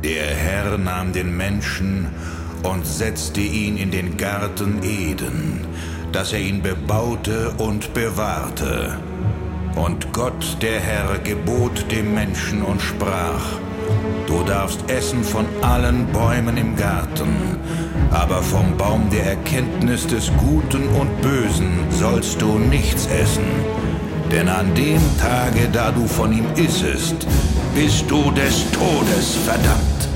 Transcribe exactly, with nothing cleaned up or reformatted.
Der Herr nahm den Menschen und setzte ihn in den Garten Eden, dass er ihn bebaute und bewahrte. Und Gott, der Herr, gebot dem Menschen und sprach: Du darfst essen von allen Bäumen im Garten, aber vom Baum der Erkenntnis des Guten und Bösen sollst du nichts essen. Denn an dem Tage, da du von ihm issest, bist du des Todes verdammt.